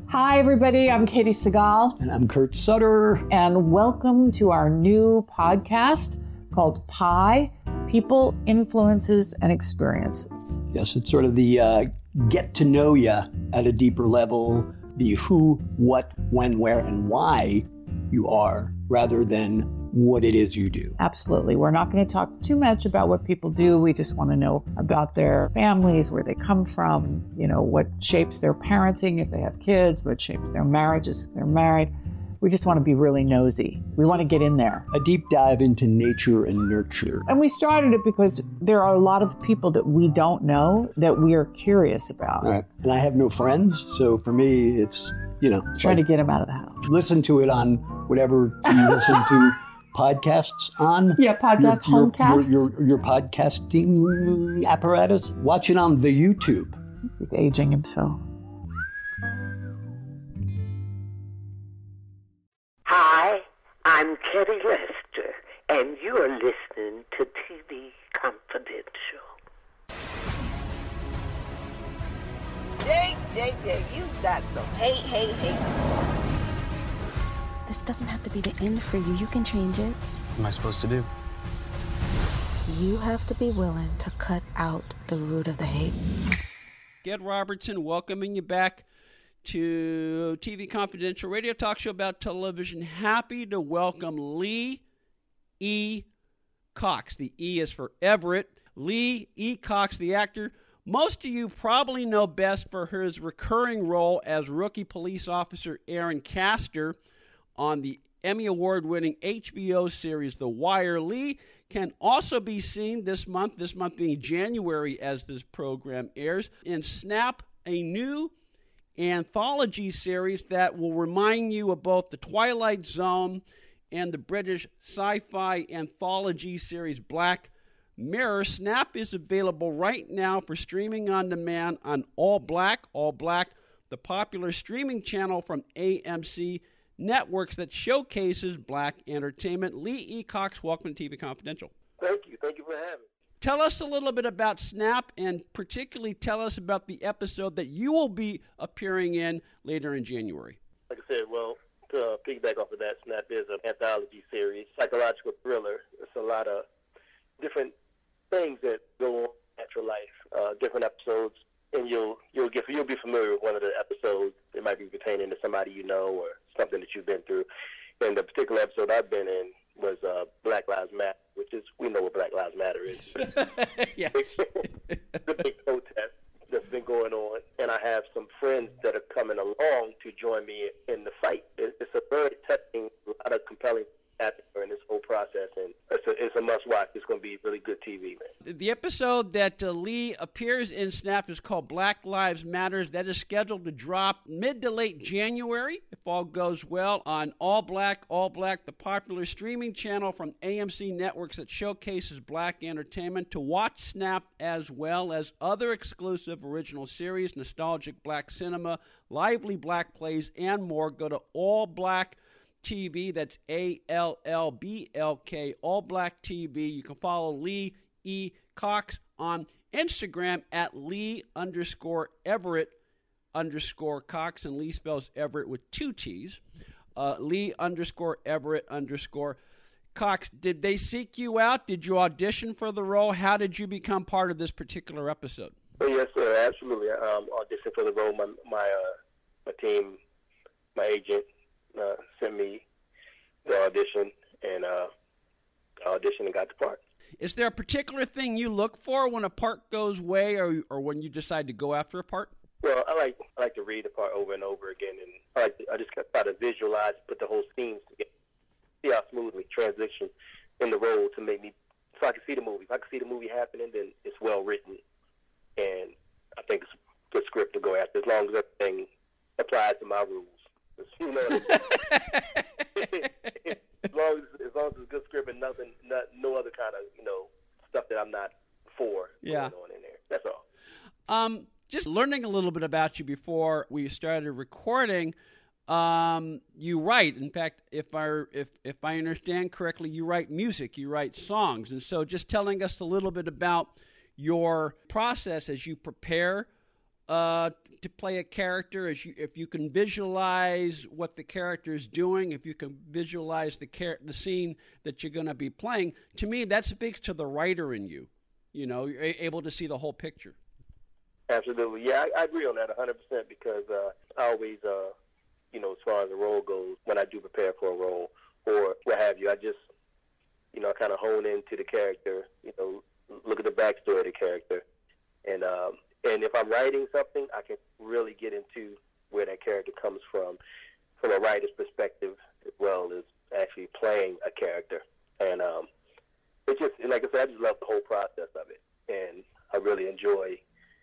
Hi, everybody. I'm Katie Segal. And I'm Kurt Sutter. And welcome to our new podcast called PI, People, Influences, and Experiences. Yes, it's sort of the get to know you at a deeper level, the who, what, when, where, and why you are, rather than what it is you do. Absolutely. We're not going to talk too much about what people do. We just want to know about their families, where they come from, what shapes their parenting if they have kids, what shapes their marriages if they're married. We just want to be really nosy. We want to get in there. A deep dive into nature and nurture. And we started it because there are a lot of people that we don't know that we are curious about. Right. And I have no friends, so for me, it's, trying to get them out of the house. Listen to it on whatever you listen to podcasts on. Yeah, homecasts. Your podcasting apparatus. Watch it on the YouTube. He's aging himself. Hi, I'm Kerry Lester, and you are listening to TV Confidential. Jake, you got some hate. This doesn't have to be the end for you. You can change it. What am I supposed to do? You have to be willing to cut out the root of the hate. Ed Robertson welcoming you back to TV Confidential, radio talk show about television. Happy to welcome Lee E. Cox. The E is for Everett. Lee E. Cox, the actor. Most of you probably know best for his recurring role as rookie police officer Aaron Castor on the Emmy Award-winning HBO series The Wire. Lee can also be seen this month being January as this program airs, in Snap, a new anthology series that will remind you of both The Twilight Zone and the British sci-fi anthology series Black Mirror. Snap is available right now for streaming on demand on All Black, the popular streaming channel from AMC Networks that showcases black entertainment. Lee E. Cox, welcome to TV Confidential. Thank you for having me. Tell us a little bit about Snap, and particularly tell us about the episode that you will be appearing in later in January. Like I said, to piggyback off of that, Snap is an anthology series, psychological thriller. It's a lot of different things that go on in natural life, different episodes, and you'll be familiar with one of the episodes. It might be pertaining to somebody you know or something that you've been through. And the particular episode I've been in was Black Lives Matter, which is, we know what Black Lives Matter is. Yes. The big protest that's been going on, and I have some friends that are coming along to join me in the fight. It's a very touching, a lot of compelling happening in this whole process, and it's a must-watch. It's going to be really good TV, man. The episode that Lee appears in Snap is called Black Lives Matters. That is scheduled to drop mid to late January, if all goes well, on All Black, the popular streaming channel from AMC Networks that showcases black entertainment. To watch Snap as well as other exclusive original series, nostalgic black cinema, lively black plays, and more, go to All Black TV. That's ALLBLK, All Black TV. You can follow Lee E. Cox on Instagram at Lee_Everett_Cox, and Lee spells Everett with two T's. Lee_Everett_Cox. Did they seek you out? Did you audition for the role? How did you become part of this particular episode? Oh, yes, sir, absolutely. I auditioned for the role. My team, my agent, sent me the audition, and I auditioned and got the part. Is there a particular thing you look for when a part goes away, or when you decide to go after a part? Well, I like to read the part over and over again, and I just try to visualize, put the whole scenes together, see how smoothly transition in the role to make me, so I can see the movie. If I can see the movie happening, then it's well written, and I think it's a good script to go after, as long as everything applies to my rules. You know what I mean? as long as it's a good script and no other kind of stuff that I'm not for going on in there. That's all. Just learning a little bit about you before we started recording. You write. In fact, if I understand correctly, you write music. You write songs, and so just telling us a little bit about your process as you prepare to play a character if you can visualize what the character is doing, if you can visualize the scene that you're going to be playing. To me, that speaks to the writer in you. You know, you're able to see the whole picture. Absolutely. Yeah, I agree on that 100% because I always, you know, as far as the role goes, when I do prepare for a role or what have you, I just, you know, kind of hone into the character, you know, look at the backstory of the character. And if I'm writing something, I can really get into where that character comes from a writer's perspective, as well as actually playing a character. And it just, like I said, I just love the whole process of it. And I really enjoy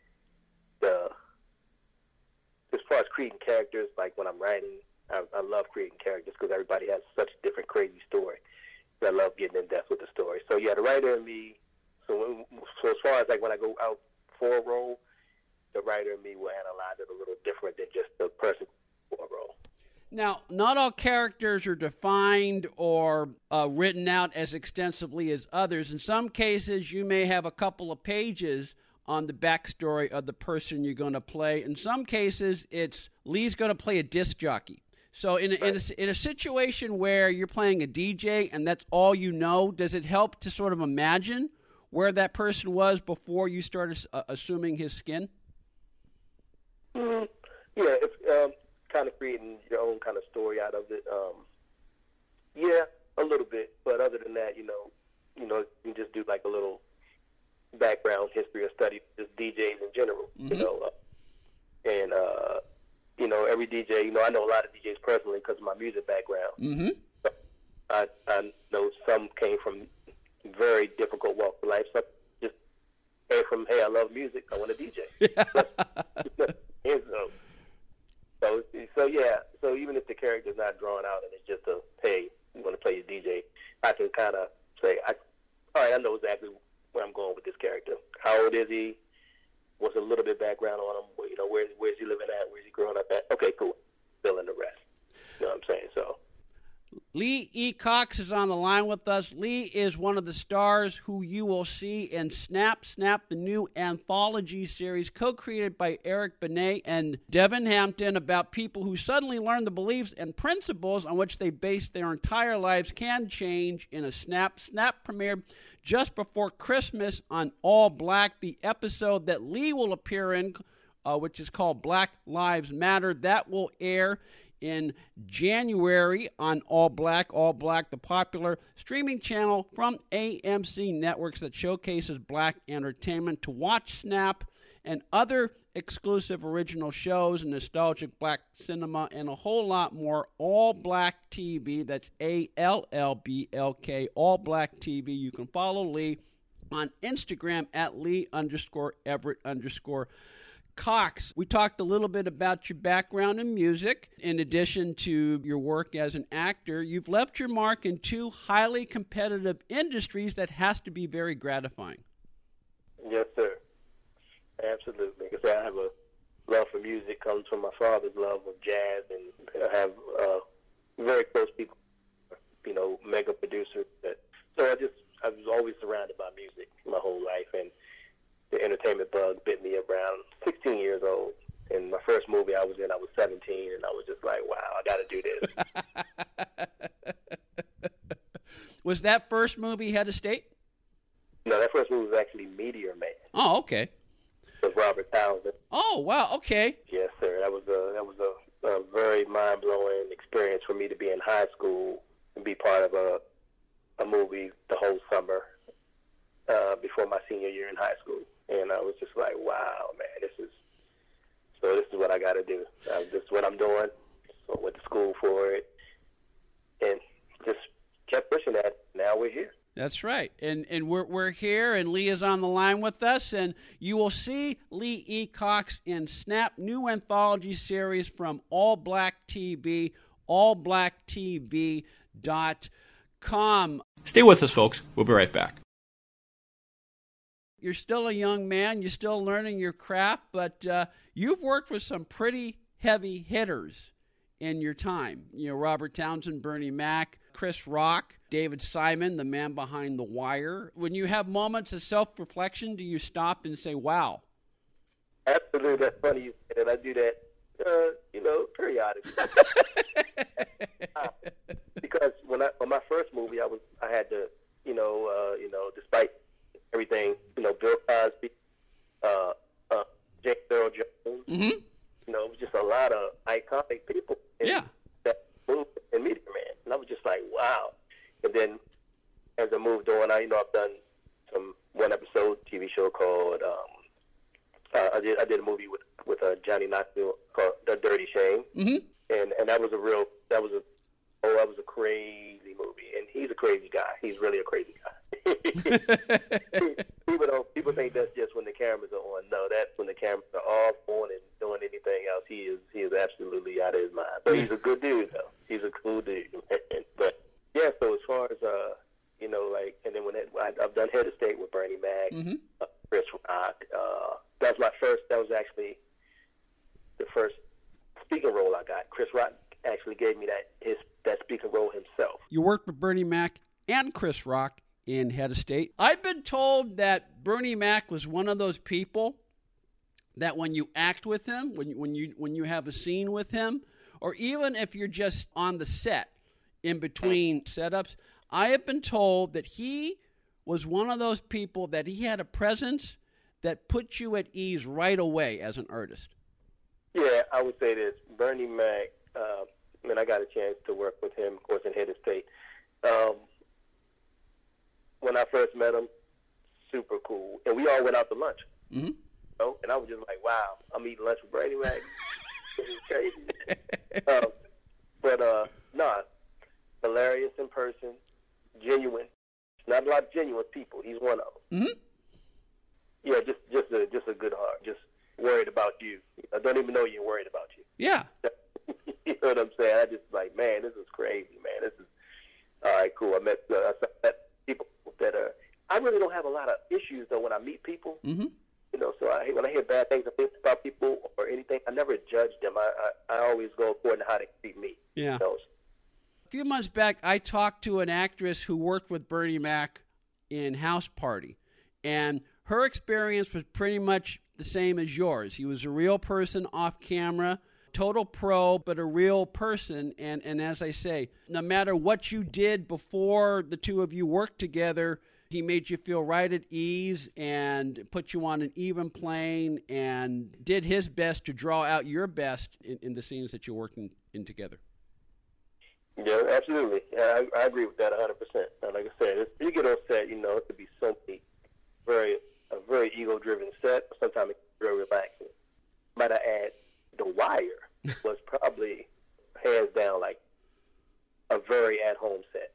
as far as creating characters, like when I'm writing, I love creating characters because everybody has such a different crazy story. I love getting in depth with the story. So yeah, the writer in me. So as far as like when I go out for a role, the writer in me will analyze it a little different than just the person for a role. Now, not all characters are defined or written out as extensively as others. In some cases, you may have a couple of pages on the backstory of the person you're going to play. In some cases, it's Lee's going to play a disc jockey. So in a situation where you're playing a DJ and that's all you know, does it help to sort of imagine where that person was before you started assuming his skin? Mm-hmm. Yeah, it's kind of creating your own kind of story out of it. Yeah, a little bit. But other than that, you can just do like a little background history or study just DJs in general, mm-hmm. Every DJ, I know a lot of DJs personally because of my music background. Mm-hmm. So I know some came from very difficult walks of life. Some just came from, hey, I love music, I want to DJ. So even if the character's not drawn out and it's just a, hey, you want to play your DJ, I can kind of say, all right, I know exactly where I'm going with this character. How old is he? What's a little bit background on him? Where's he living at? Where's he growing up at? Okay, cool. Fill in the rest. You know what I'm saying? So Lee E. Cox is on the line with us. Lee is one of the stars who you will see in Snap, the new anthology series co-created by Eric Benet and Devin Hampton about people who suddenly learn the beliefs and principles on which they base their entire lives can change in a Snap. Snap premiered just before Christmas on All Black. The episode that Lee will appear in, which is called Black Lives Matter, that will air in January on All Black, the popular streaming channel from AMC Networks that showcases black entertainment. To watch Snap and other exclusive original shows and nostalgic black cinema and a whole lot more, All Black TV, that's ALLBLK, All Black TV. You can follow Lee on Instagram at Lee_Everett_Cox. We talked a little bit about your background in music. In addition to your work as an actor, you've left your mark in two highly competitive industries that has to be very gratifying. Yes, sir. Absolutely. Because I have a love for music, comes from my father's love of jazz, and I have very close people, mega producers. So I was always surrounded by music my whole life, and the entertainment bug bit me around 16 years old. And my first movie I was in, I was 17, and I was just like, wow, I got to do this. Was that first movie Head of State? No, that first movie was actually Meteor Man. Oh, okay. With Robert Townsend. Oh, wow, okay. Yes, sir. That was a very mind-blowing experience for me to be in high school and be part of a movie the whole summer before my senior year in high school. And I was just like, wow, man, this is what I got to do. This is what I'm doing. So I went to school for it and just kept pushing that. Now we're here. That's right. And we're here, and Lee is on the line with us, and you will see Lee E. Cox in Snap, new anthology series from All Black TV, allblacktv.com. Stay with us, folks. We'll be right back. You're still a young man. You're still learning your craft, but you've worked with some pretty heavy hitters in your time. Robert Townsend, Bernie Mac, Chris Rock, David Simon, the man behind The Wire. When you have moments of self-reflection, do you stop and say, wow? Absolutely, that's funny you said that. I do that, periodically. Because on my first movie, I had to, despite everything, Bill Cosby, James Earl Jones, it was just a lot of iconic people in that movie and Meteor Man, and I was just like, wow. And then as I moved on, I've done one episode TV show called I did a movie with Johnny Knoxville called The Dirty Shame, and that was a crazy movie, and he's a crazy guy. He's really a crazy guy. People think that's just when the cameras are on. No, that's when the cameras are off, on, and doing anything else. He is absolutely out of his mind. But he's a good dude, though. He's a cool dude. But yeah, so as far as and then I've done Head of State with Bernie Mac, Chris Rock. That was actually the first speaking role I got. Chris Rock actually gave me that speaking role himself. You worked with Bernie Mac and Chris Rock in Head of State. I've been told that Bernie Mac was one of those people that when you act with him, when you have a scene with him, or even if you're just on the set in between setups, I have been told that he was one of those people that he had a presence that put you at ease right away as an artist. Yeah, I would say this. Bernie Mac, I got a chance to work with him, of course, in Head of State. When I first met him, super cool. And we all went out to lunch. And I was just like, wow, I'm eating lunch with Bernie Mac. This is crazy. Hilarious in person, genuine. Not a lot of genuine people. He's one of them. Yeah, just a good heart. Just worried about you. I don't even know you're worried about you. Yeah. You know what I'm saying? I just like, man, this is crazy, man. This is all right. Cool. I met people that are. I really don't have a lot of issues though when I meet people. So when I hear bad things about people or anything, I never judge them. I always go according to how they treat me. Yeah. A few months back, I talked to an actress who worked with Bernie Mac in House Party, and her experience was pretty much the same as yours. He was a real person off camera, total pro, but a real person. And as I say, no matter what you did before the two of you worked together, he made you feel right at ease and put you on an even plane and did his best to draw out your best in the scenes that you're working in together. Yeah, absolutely. I agree with that 100%. And like I said, you get on set, it could be something a very ego-driven set. Sometimes it's very relaxing. Might I add, The Wire was probably hands down like a very at-home set.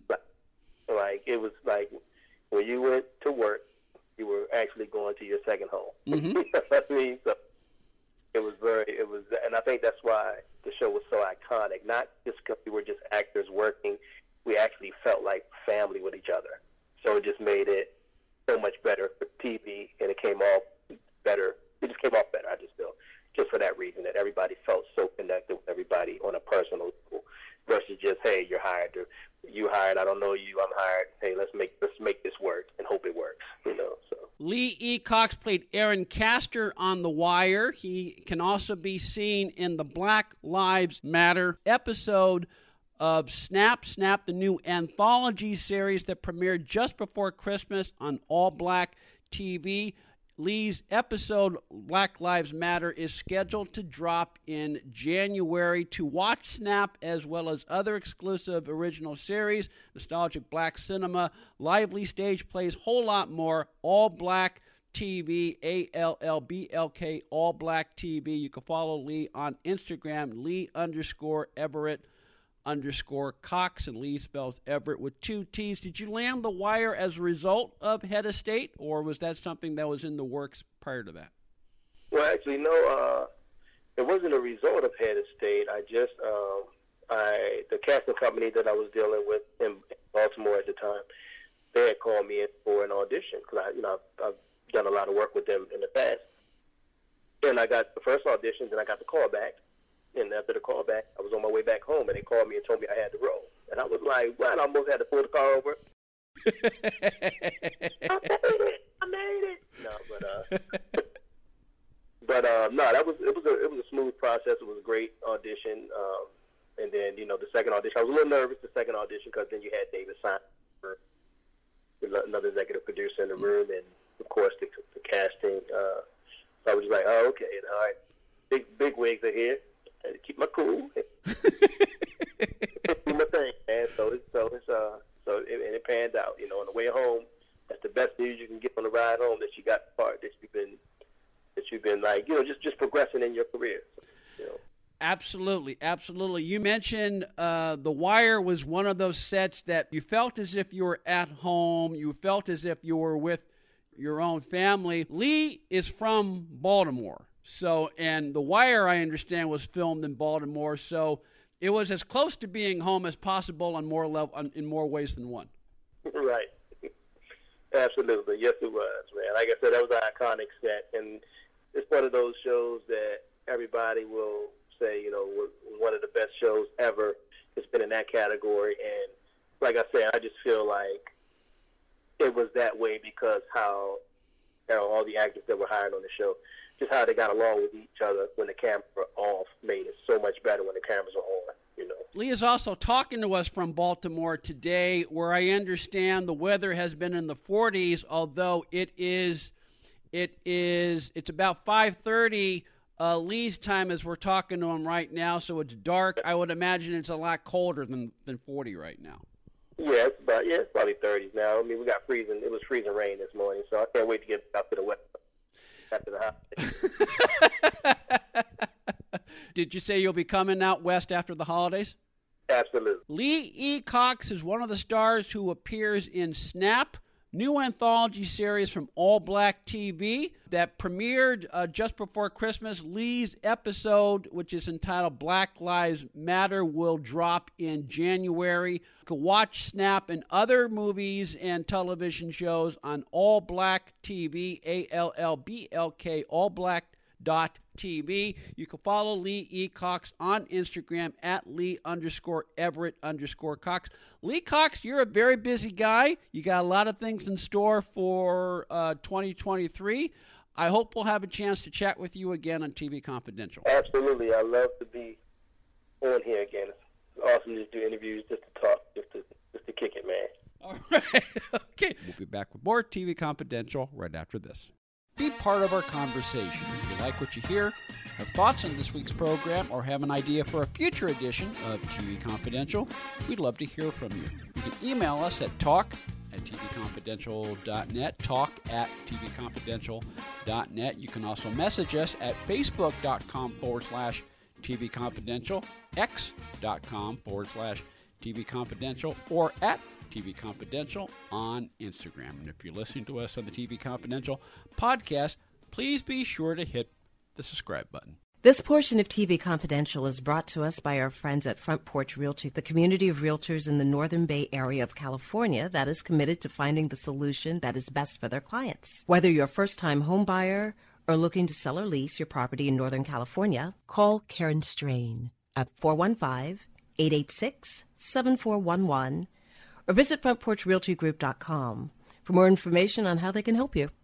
Like it was like when you went to work, you were actually going to your second home. You know what I mean? So it was, and I think that's why the show was so iconic. Not just because we were just actors working, we actually felt like family with each other. So it just made it so much better for TV, and it came off better. It just came off better, I just feel, just for that reason, that everybody felt so connected with everybody on a personal level versus just, hey, you're hired, or you hired, I don't know you, I'm hired. Hey, let's make this work and hope it works, So Lee E. Cox played Aaron Castor on The Wire. He can also be seen in the Black Lives Matter episode of Snap, the new anthology series that premiered just before Christmas on All Black TV. Lee's episode, Black Lives Matter, is scheduled to drop in January. To watch Snap, as well as other exclusive original series, nostalgic black cinema, lively stage plays, whole lot more, All Black TV, ALLBLK, All Black TV. You can follow Lee on Instagram, Lee_Everett_Cox, and Lee spells Everett with 2 T's. Did you land The Wire as a result of Head of State, or was that something that was in the works prior to that? Well, actually, no, it wasn't a result of Head of State. I just, the casting company that I was dealing with in Baltimore at the time, they had called me in for an audition because I've done a lot of work with them in the past. And I got the first auditions, and I got the call back. And after the call back, I was on my way back home, and they called me and told me I had the role. And I was like, what? I almost had to pull the car over. I made it. No, but But no, it was a smooth process. It was a great audition. And then, the second audition, I was a little nervous, the second audition, because then you had David Simon, another executive producer in the room, and, of course, the casting. So I was just like, oh, okay, all right, big wigs are here. I had to keep my cool. Do my thing, man. So it panned out. On the way home, that's the best news you can get on the ride home, that you got the part that you've been like, just progressing in your career. Absolutely. You mentioned The Wire was one of those sets that you felt as if you were at home. You felt as if you were with your own family. Lee is from Baltimore. And The Wire, I understand, was filmed in Baltimore. So it was as close to being home as possible in more ways than one. Right. Absolutely. Yes, it was, man. Like I said, that was an iconic set. And it's one of those shows that everybody will say, one of the best shows ever. It's been in that category. And like I said, I just feel like it was that way because how all the actors that were hired on the show, just how they got along with each other when the cameras were off, made it so much better when the cameras are on. Lee is also talking to us from Baltimore today, where I understand the weather has been in the 40s, although it's about 5:30 Lee's time as we're talking to him right now, so it's dark. I would imagine it's a lot colder than 40 right now. Yeah, it's probably 30s now. I mean, we got freezing. It was freezing rain this morning, so I can't wait to get out to the west after the holidays. Did you say you'll be coming out west after the holidays? Absolutely. Lee E. Cox is one of the stars who appears in Snap, new anthology series from All Black TV that premiered just before Christmas. Lee's episode, which is entitled Black Lives Matter, will drop in January. You can watch Snap and other movies and television shows on All Black TV, ALLBLK, allblack.tv. You can follow Lee E. Cox on Instagram at Lee_Everett_Cox. Lee Cox, you're a very busy guy. You got a lot of things in store for 2023. I hope we'll have a chance to chat with you again on TV Confidential. Absolutely. I love to be on here again. It's awesome to do interviews, just to talk, just to kick it, man. All right. Okay. We'll be back with more TV Confidential right after this. Be part of our conversation. If you like what you hear, have thoughts on this week's program, or have an idea for a future edition of TV Confidential, we'd love to hear from you. You can email us at talk@tvconfidential.net, talk@tvconfidential.net. You can also message us at facebook.com/TV Confidential, x.com/TV Confidential, or at TV Confidential on Instagram. And if you're listening to us on the TV Confidential podcast, please be sure to hit the subscribe button. This portion of TV Confidential is brought to us by our friends at Front Porch Realty, the community of realtors in the Northern Bay area of California that is committed to finding the solution that is best for their clients. Whether you're a first-time home buyer or looking to sell or lease your property in Northern California, call Karen Strain at 415-886-7411 or visit frontporchrealtygroup.com for more information on how they can help you.